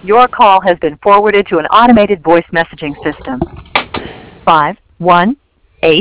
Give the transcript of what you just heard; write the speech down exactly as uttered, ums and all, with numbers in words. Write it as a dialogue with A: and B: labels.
A: Your call has been forwarded to an automated voice messaging system. Five one